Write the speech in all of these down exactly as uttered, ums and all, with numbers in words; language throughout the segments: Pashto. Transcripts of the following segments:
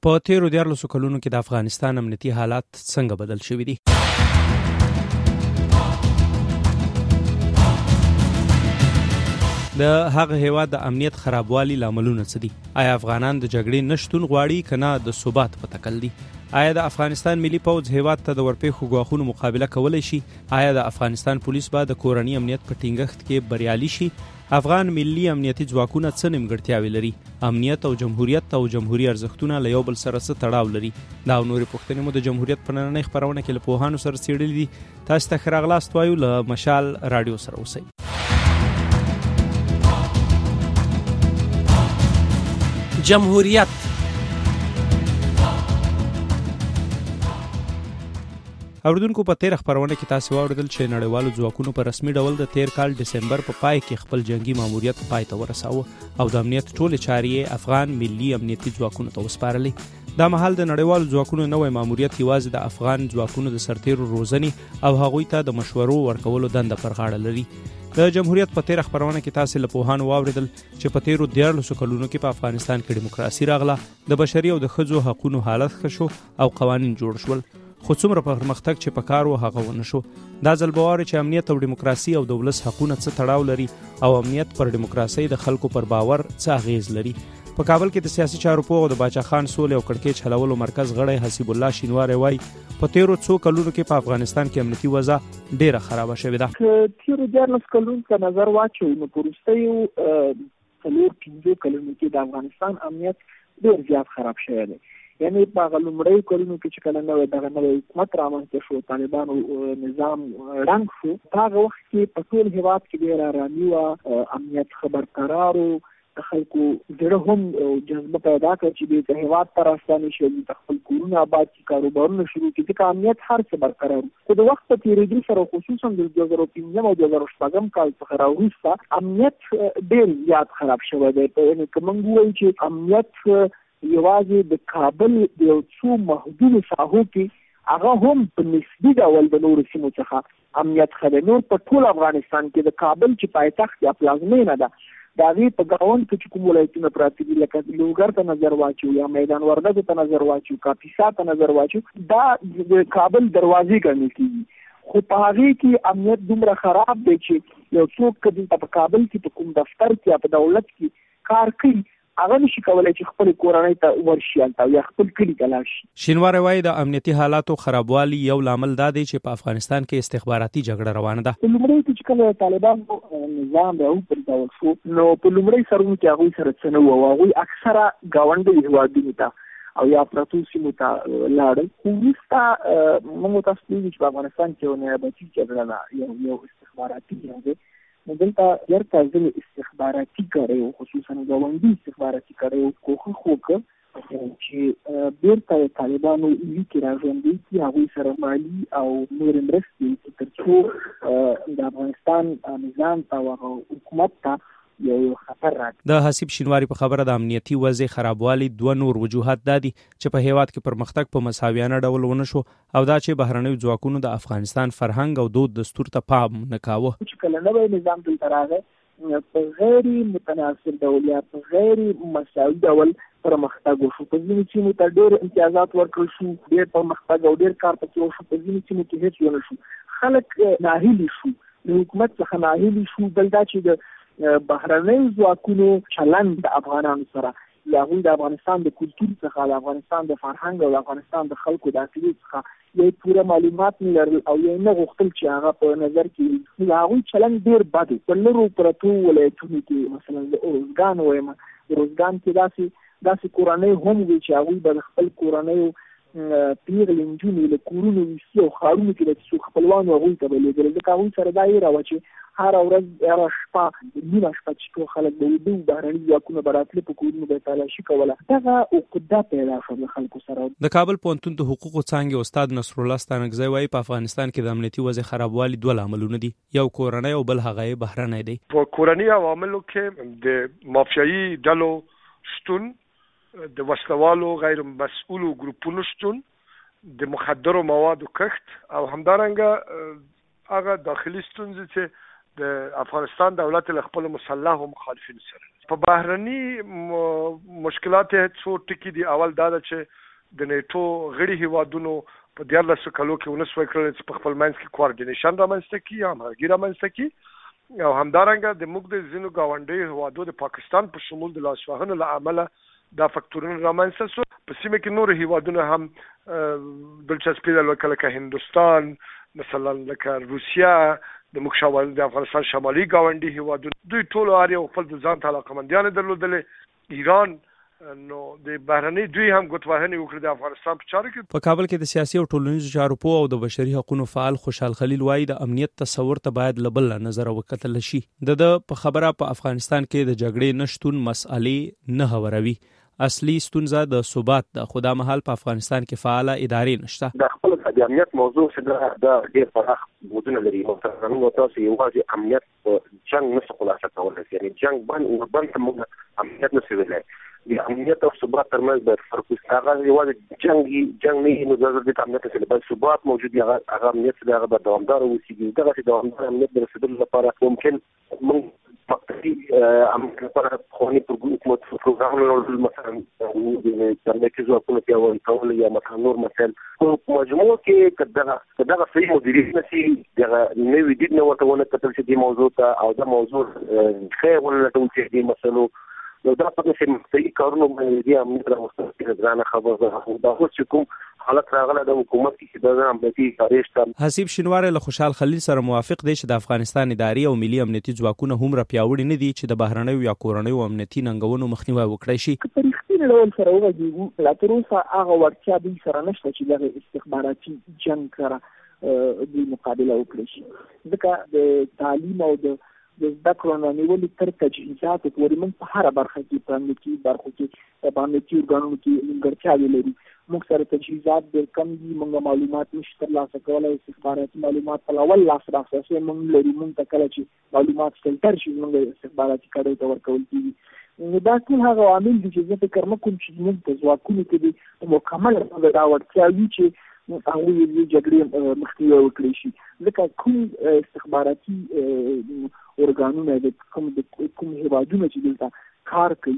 په تیرو دیارلسو کلونو کې د افغانستان امنیتي حالات څنګه بدل شوي دي؟ د هغه هیواد د امنیت خرابوالي لاملونه څه دي؟ آیا افغانان د جګړې نشتون غواړي که نه د ثبات په تکل دي؟ آیا د افغانستان ملي پوځ هیواد ته د ورپېښو ګواښونو مقابله کولی شي؟ آیا د افغانستان پولیس به د کورني امنیت په ټینګښت کې بریالي شي؟ افغان ملي امنیتي ځواکونه څه نیمګړتیاوې لري؟ امنیت او جمهوریت او جمهوري ارزښتونه له یو بل سره څه تړاو لري؟ دا او نورې پوښتنې مو د جمهوریت په نننۍ خپرونه کې له پوهانو سره څېړلې دي. تاسو ته ښه راغلاست وایو. له مشال راډیو سره اوسئ. جمهوریت اوریدونکو، په تیر خبرونه کې تاسو واوریدل چې نړیوالو ځواکونو په رسمي ډول د تیر کال دسمبر په پای کې خپل جنگي ماموریت پای ته ورساوه او د امنیت ټولې چارې افغان ملي امنیتي ځواکونو ته وسپارلې. دا مهال د نړیوالو ځواکونو نوې ماموریت یوازې د افغان ځواکونو د سرتیرو روزنې او هغوی ته د مشورو ورکولو دنده پر غاړه لري. د جمهوریت په تیر خبرونه کې تاسو له پوهانو واوریدل چې په تیرو دیارلسو کلونو کې په افغانستان کې دیموکراسي راغله، د بشري او د ښځو حقوقو حالت ښه شو او قوانین جوړ شول. خو څومره پرمختګ چې په کار و هغه ونه شو. دا ځل به واورئ چې امنیت او دیموکراسي او د ولس حقونه څه تړاو لري او امنیت پر دیموکراسي د خلکو پر باور څه اغیز لري. په کابل کې د سیاسي چارو پوه د باچا خان سولې او کړکېچ حلولو مرکز غړی حسیب الله شینواری وایي په تیرو څو کلونو کې په افغانستان کې امنیتي وضع ډیره خرابه شوې ده. تیرو دیارلس کلونو ته نظر واچوو نو په وروستیو څلور پنځو کلونو کې د افغانستان امنیت ډیر زیات خراب شوی دی. یعنی په هغه لومړیو کلونو کې چې کله نوی دغه نوی حکومت رامنځته شو، طالبانو نظام ړنګ شو، په هغه وخت کې په ټول هېواد کې ډېره ارامي وه، امنیت ښه برقرار و، د خلکو زړه هم جذبه پیدا کړه چې دوی د هېواد ته راستانه شي، د خپل کورونه آباد کړي، کاروبارونه شروع کړي، ځکه امنیت هر څه برقرار و. خو د وخت په تېرېدو سره خصوصا د دوه زره پنځم او دوه زره شپږم کال څخه راوروسته امنیت ډېر زیات خراب شوی دی. یعنې که موږ ووایو چې امنیت یوازې د کابل د یو څو محدودو ساحو کې هغه هم په نسبي ډول د نورو سیمو څخه امنیت ښه دی. نور په ټول افغانستان کې د کابل چې پایتخت یا پلازمینه ده د هغې په ګاونډ کې چې کوم ولایتونه پراته دي لکه لوګر ته نظر واچو یا میدان وردګو ته نظر واچو، کاپیسا ته نظر واچو، دا د کابل دروازې ګڼل کېږي. خو په هغې کې امنیت دومره خراب دی چې یو څوک که دلته په کابل کې په کوم دفتر کې یا په دولت کې کار کوي هغه نشي کولای چې خپل کورنۍ ته ورشي هلته یا خپل کلي ته لاړ شي. شینواری وایي د امنیتي حالاتو خرابوالي یو لامل دا دی چې په افغانستان کې استخباراتي جګړه روانه ده. په لومړي کې چې کله طالبانو نظام راوپرځول شو نو په لومړي سرونو کې هغوی سره څه نه وو، هغوی اکثره ګاونډي هېوادونو ته او یا پرتو سیمو ته لاړل. خو وروسته موږ تاسو ته ویلي چې په افغانستان کې یو نیابتي جګړه ده، یو یو استخباراتي جنګ دی. نو دلته ډېر تازه استخباراتي کړی و، خصوصا ګاونډي استخباراتي کړی و، کوښښ وکړ چې بېرته طالبانو لیکې راژوندي کړي، هغوی سره مالي او نورې مرستې وکړي تر څو د افغانستان نظام ته او هغه حکومت ته یو یو خطر راځي. د حسیب شینواری په خبره د امنیتي وضع خرابوالي دوه نور وجوهات دا دي چې په هېواد کې پرمختګ په مساویانه ډول ونه شو او دا چې بهرنیو ځواکونو د افغانستان فرهنګ او دود دستور ته پام نه کاوه. چې کله نوی نظام دلته راغی په غیر متناسب ډول یا په غیر مساوي ډول پرمختګ وشو. په ځینو سیمو ته ډېر امتیازات ورکړل شو، ډېر پرمختګ او ډېر کار پکې وشو. په ځینو سیمو کې هېڅ ونه شو. خلک ناهیلي شو، د حکومت څخه ناهیلي شو. بل دا چې د بهرنیو ځواکونو چلند د افغانانو سره یا هغوی د افغانستان د کلتور څخه، د افغانستان د فرهنګ او د افغانستان د خلکو د عقیدې څخه یو پوره معلومات نه لرل او یې نه غوښتل چې هغه په نظر کې د هغوی چلند ډېر بد و. په لرو پرتو ولایتونو کې مثلا د اروزګان وایم، اروزګان کې داسې داسې کورنۍ هم وي چې هغوی به د خپل کورنیو پیغلې نجونې له کورونو ویستي او ښارونو کې د څو خپلوانو هغوی ته به لېږل، ځکه هغوی سره دا ویره وه چې هره ورځ هره شپه نیمه شپه چې ټول خلک به ویده وو، بهرني ځواکونه به راتله، په کورونو به یې تالاشي کوله. دغه عقده پیدا شوه د خلکو سره. د کابل پوهنتون د حقوقو څانګې استاد نصرالله ستانکزی وایي په افغانستان کې د امنیتي وضع خرابوالي دوه لاملونه دي، یو کورنی او بل هغه یې بهرنی دی. په کورني عواملو کې د مافیایي ډلو شتون، د وسلوالو غیر مسؤلو ګروپونو شتون، د مخدرو موادو کښت او همدارنګه هغه داخلي ستونزې چې د افغانستان دولت له خپل مسلح مخالفین سره په بهرني مشکلات څو ټکي دي. اول دا ده چې د نیټو غړي هیوادونو په دیارلسو کلو کې ونه سوی کړل چې په خپل منځ کې کوارډینیشن رامنځته کړي، همغږي رامنځته کړي، او همدارنګه د موږ د ځینو ګاونډیو هیوادو د پاکستان په شمول د لاسوهنو له امله دا فکتورونه رامنځته شو. په سیمه کې نور هیوادونه هم دلچسپي لري لکه هندوستان مثلا، لکه روسیا، د موږ شمال د افغانستان شمالي ګاونډي هیوادونه، دوی ټول اړ یو خپل ځان ته علاقمندیان درلودلې. ایران نو د بهرني دوی هم ګوتوهنه وکړه د افغانستان په چارو کې. په کابل کې د سیاسي او ټولنیزو چارو په او د بشري حقوقو فعال خوشحال خلیل وایي د امنیت تصور ته باید لبل نظر وکتل شي. د په خبره په افغانستان کې د جګړې نشټون مسالې نه هوروي. اصلي ستونزه د ثبات د خدا محل په افغانستان کې فعال ادارې نشته. د خپل د امنیت موضوع چې د ډېر پراخ بودونه لري، مثلا نو تاسو یوازې امنیت په جنگ نه خلاصه کولای شئ، یعنی جنگ باندې باندې موږ امنیت نه سویلای. د امنیت او ثبات ترمنځ د فرق هغه یوازې جنگي جنگ نه نو د دې امنیت سره بل ثبات موجود هغه هغه امنیت سره هغه دوامدار اوسېږي. دغه چې دوامدار امنیت د رسیدلو لپاره ممکن موږ فقطي امنیت لپاره خواني حکومت پروګرامونه مثلا د مرکزي حکومت یا ول یا مثلا نور مسائل په مجموع کې کداغه دغه صحیح مدیریت نشي دغه نوې دید نه ورته ونه کتل چې د موضوع ته او د موضوع خیر ولټول چې د مسلو نو دا په څه مستقیم کارونه باندې دي امنیت راوستل ځانه خبر ده. دا اوس چې کوم حالت راغله د حکومت کې د امنیتي کاریشته. حسیب شینواری له خوشحال خلیل سره موافق دی چې د افغانستان اداري او ملي امنیتي ځواکونه هم را پیاوړي نه دي چې د بهرنیو یا کورنیو امنیتي ننګونو مخنیوي وکړي شي. په رښتینې ډول سره وګورئ لا تر اوسه هغه ورتیا دوی سره نشته چې دغه استخباراتي جنګ سره دوی مقابله وکړي شي. ځکه د تعلیم او د د زده کړو نه نیولې تر تجهیزاتو پورې موږ په هره برخه کې په امنیتي برخو کې په امنیتي ارګانونو کې نیمګړتیاوې لري. موږ سره تجهیزات ډېر کم دي، موږ معلومات نشو ترلاسه کولی، استخباراتي معلومات په اول لاس لاسرسی موږ لري. موږ ته کله چې معلومات فلټر شي موږ استخباراتي کډو ته ورکول کېږي. نو دا ټول هغه عوامل دي چې زه فکر نه کوم چې موږ په ځواکونو کې دي مکمل ډول دا وړتیا وي چې هغوی د جګړې مخنیوی وکړي شي. ځکه کوم استخباراتي ارګانونه د کوم د کوم هیوادونو چې دلته کار کوي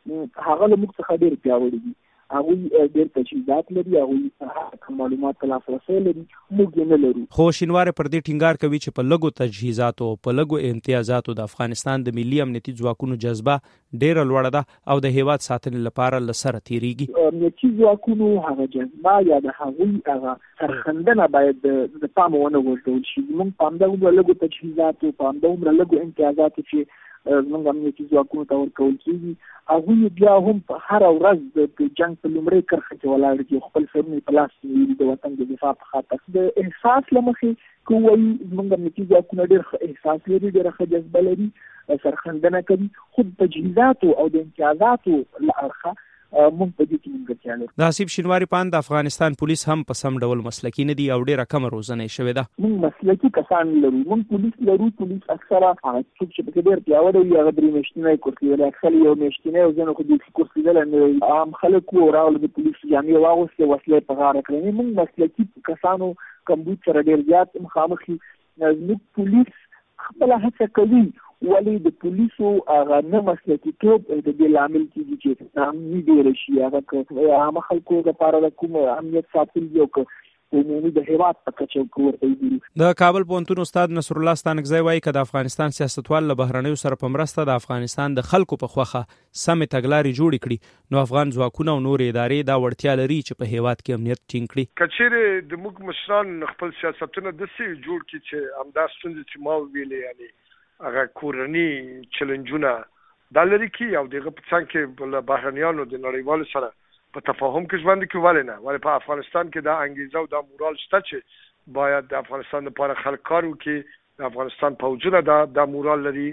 هغه له موږ څخه ډېر پیاوړي دي، هغوی ډېر تجهیزات لري، هغوی معلومات ته لاسرسی لري، موږ یې نه لرو. خو شینواری پر دې ټینګار کوي چې په لږو تجهیزاتو په لږو امتیازاتو د افغانستان د ملي امنیتي ځواکونو جذبه ډېره لوړه ده او د هیواد ساتنې لپاره له سره تېرېږي. امنیتي ځواکونو هغه جذبه یا د هغوی هغه سرښندنه باید د پامه ونه غورځول شي. موږ په همدغومره لږو تجهیزاتو په همدغومره لږو امتیازاتو چې زموږ امنیتي ځواکونو ته ورکول کېږي هغوی بیا هم په هره ورځ د جنګ په لومړۍ کرښه کې ولاړ دي، خپل سرونه په لاس کې نیولي د وطن د دفاع په خاطر. د احساس له مخې که ووایي زموږ امنیتي ځواکونه ډېر ښه احساس لري، ډېره ښه جذبه لري، سرښندنه کوي، خو د تجهیزاتو او د امتیازاتو له اړخه موږ په دې کې نیمګړتیا لرو. د حسیب شینواری په اند د افغانستان پولیس هم په سم ډول مسلکي نه دي او ډېره کمه روزنه شوې ده. موږ مسلکي کسان لرو، موږ پولیس لرو. پولیس اکثره هغه څوک چې پکې ډېر پیاوړی وي هغه درې میاشتنی کورس لیدلی، اکثره یو میاشتنی او ځینو خو دوی کورس لیدلی نه وي. عام خلک وو راغلل د پولیس جامې واغوستې، وسلې په غاړه کړې. موږ مسلکي کسانو کمبود سره ډېر زیات مخامخ یو. زموږ پولیس خپله هڅه کوي، ولې د پولیسو هغه نه مسلکي توب د دې لامل کېږي چې امني ډېره شي. هغه که عامه خلکو لپاره د کوم امنیت ساتل دي او که عمومي د هېواد په کچه ورته وګورو. د کابل پوهنتون استاد نصر الله ستانکزی وایي که د افغانستان سیاستوال له بهرنیو سره په مرسته د افغانستان د خلکو په خوښه سمې تګلارې جوړې کړي نو افغان ځواکونه او نورې ادارې دا وړتیا لري چې په هېواد کې امنیت ټینګ کړي. که چیرې د موږ مشران خپل سیاستونه داسې جوړ کړي چې همدا ستونزې چې ما وویلې یعنې هغه کورني چلنجونه دا لري کې او دغه په څنګ کې له بهرنیانو د نړیوالو سره په تفاهم کې ژوند کوي. ولې نه؟ ولې په افغانستان کې دا انګیزه او دا مورال شته چې باید د افغانستان لپاره خلک کار وکړي. د افغانستان پوځونه دا دا مورال لري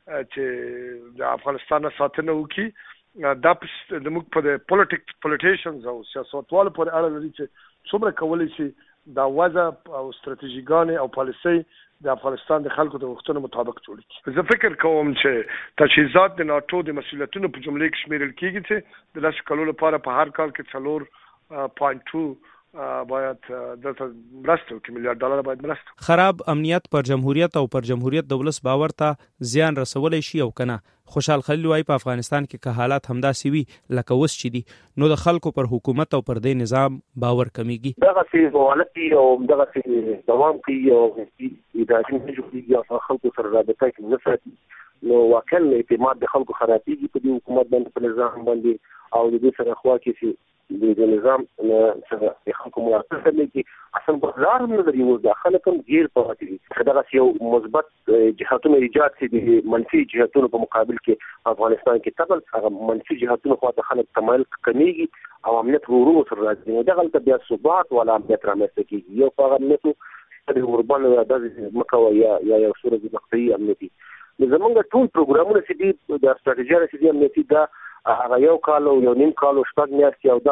چې د افغانستان ساتنه وکړي. دا د موږ په د پولیټیک پولیټیشنز او سیاستوالو پورې اړه لري چې څومره کولی شي دا وضع او ستراتیژیګانې او پالیسۍ د افغانستان د خلکو د غوښتنو مطابق جوړ کړي. زه فکر کوم چې تجهیزات د ناټو د مسؤلیتونو په جملې کې شمیرل کېږي چې د لسو کلو لپاره په هر کال کې څلور پوینټ ټو باید دلته مرسته وکړي، میلیارډ ډالر باید مرسته. خراب امنیت پر جمهوریت او پر جمهوریت د ولس باور ته زیان رسولی شي او کنه. خوشحال خلیل وایي په افغانستان کې که حالات همداسې وي لکه اوس چې دي نو د خلکو پر حکومت او پر دې نظام باور کمیږي. دغسې حالت وي او دغسې دوام کوي او ادارې نه جوړېږي او خلکو سره رابطه کې نه ساتي، نو واقعا اعتماد د خلکو خرابېږي په دې حکومت باندې، په نظام باندې، او د دې سره خوا کې چې د نظام سره د خلکو ملاتړ نه کوي، اصلا بازار هم نه لري، اوس دا خلک هم ګیر پاتې دي. که دغسې یو مثبت جهتونه ایجاد شي د منفي جهتونو په مقابل کې افغانستان کې، طبعا هغه منفي جهتونو خوا ته خلک تمایل کمیږي او امنیت ورو ورو سره راځي، نو دغلته بیا ثبات والا امنیت رامنځته کېږي. یو په هغه امنیت د اوربان داسې مه کوه یا یا یو صورت مقطعي امنیتي. نو زمونږ ټول پروګرامونه چې دي د استراتیژیانه چې دي امنیتي، دا هغه یو کال او یو نیم کال او شپږ میاشتې او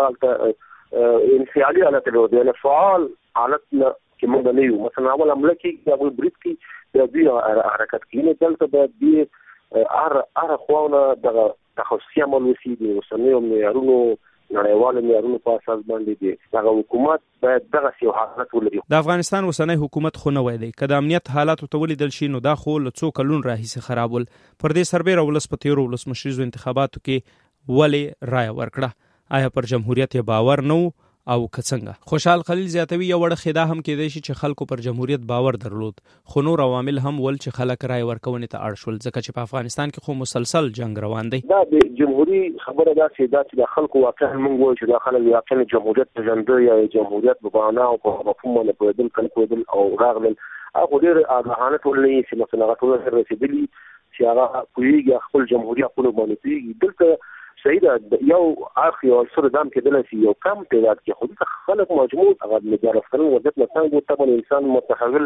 دغلته انفعالي حالت درلود، یعنې فعال حالت نه چې موږ نه یو. مثلا اول حمله کېږي، هغوی برید کوي، بیا دوی حرکت کوي. نو دلته باید دوی هره خواونه دغه تخصصي عمل وشي، د اوسنیو معیارونو نړیوالو معیارونو په اساس باندې دی. دغه حکومت باید دغسې یو حالت ولري. د افغانستان اوسنی حکومت خو نه وای دی، که د امنیت حالاتو ته ولیدل شي نو دا خو له څو کلونو راهیسې خراب ول. پر دې سربیره ولس په تېرو ولسمشریزو انتخاباتو کې ولې رایه ورکړه؟ آیا پر جمهوریت یې باور نه و او که څنګه؟ خوشحال خلیل زیاتوي یو وړه خدا هم کېدای شي چې خلکو پر جمهوریت باور درلود، خو نور عوامل هم ول چې خلک رایه ورکونې ته اړ شول، ځکه چې په افغانستان کې خو مسلسل جنگ روان دی. دا د جمهوریت خبره داسې ده چې د خلکو واقعا موږ وایو چې دا خلک واقعا جمهوریت پېژنده یا جمهوریت په معنا او په مفهوم باندې پوهېدل، کله پوهېدل او راغلل. هغه ډېر آګاهانه ټولنې چې مثلا هغه ټولنه سره رسېدلي چې هغه پوهېږي خپل جمهوري حقونو باندې پوهېږي. دلته صحیح ده، یو اخ یو عنصر دام کېدلی شي یو کم تعداد کې، خو دلته خلک مجموع هغه مجرد کړل وضعیت نه څنګه طبعا انسان متحول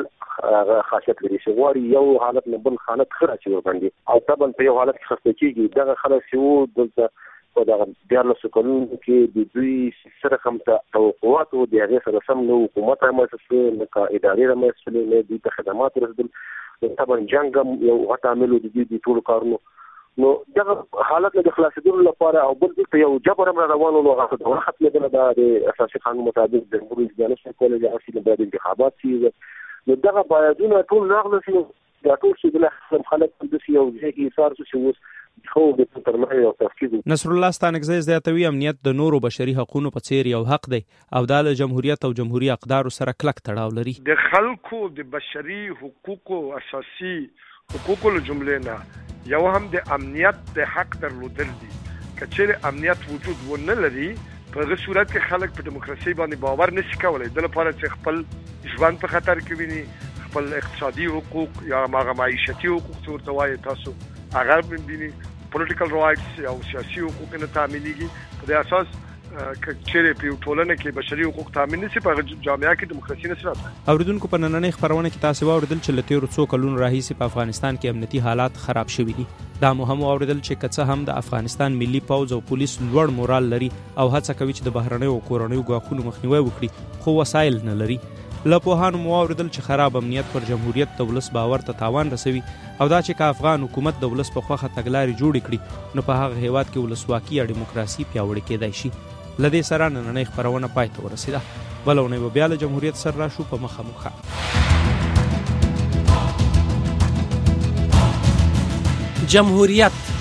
خاصیت لري چې غواړي یو حالت نه بل حالت ښه راچي ورباندې، او طبعا په یو حالت کې خسته کېږي. دغه خلک چې وو دلته په دغه دیارلسو کلونو کې د دوی سره کوم توقعات وو، د هغې سره سم نه حکومت رامنځته شو، نه که ادارې رامنځته شولې، نه دوی ته خدمات ورسېدل. طبعا جنګ هم یو غټ عامل و د دوی د ټولو کارونو. نو دغه حالت نه د خلاصېدلو لپاره او بل دلته یو جبر هم را روان و، نو هغه دوره ختمېدله. دا د اساسي قانون مطابق د جمهور رئیس نشي کولی چې هغسې باید انتخابات شي. نو دغه بایدونه ټول راغله شي، دا ټول چې بلاخره خلک همداسې یو ځای کې ایثار شو چې اوس خو د ترمنځ یو تفکیک. نصر الله ستانکزی زیاتوي امنیت د نورو بشري حقونو په څیر یو حق دی او دا له جمهوریت او جمهوري اقدارو سره کلک تړاو لري. د خلکو د بشري حقوقو اساسي حقوقو له جملې نه یو هم د امنیت د حق درلودل دي. که چیرې امنیت وجود ونه لري، په هغه صورت کې خلک په دیموکراسي باندې باور نشي کولی، د لپاره چې خپل ژوند په خطر کې ویني، خپل اقتصادي حقوق یا هغه معیشتي حقوق چې ورته وایي تاسو هغه ویني، پولیټیکل رایټس او سیاسي حقوق نه تامینېږي. په دې اساس که چیرې په یو ټولنه کې بشري حقوق تامین نشي، په هغه جامعه کې دیموکراسي نشي راتلی. اورېدونکو په نننۍ خپرونه کې تاسو واورېدل چې له تېرو څو کلونو راهیسې په افغانستان کې امنیتي حالات خراب شوي دي. دا مو هم واورېدل چې که څه هم د افغانستان ملي پوځ او پولیس لوړ مورال لري او هڅه کوي چې د بهرنیو او کورنیو ګواښونو مخنیوی وکړي، خو وسایل نه لري. له پوهانو مو واورېدل چې خراب امنیت پر جمهوریت د ولس باور ته تاوان رسوي او دا چې که افغان حکومت د ولس په خوښه تګلارې جوړې کړي نو په هغه هیواد کې ولسواکي یا ډیموکراسي پیاوړې کېدای شي. له دې سره نننۍ خپرونه پای ته ورسېده. بله اونۍ به بیا له جمهوریت سره راشو په مخه مخه. جمهوریت